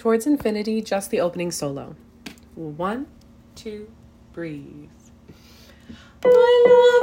Towards Infinity, just the opening solo. 1, 2, breathe. My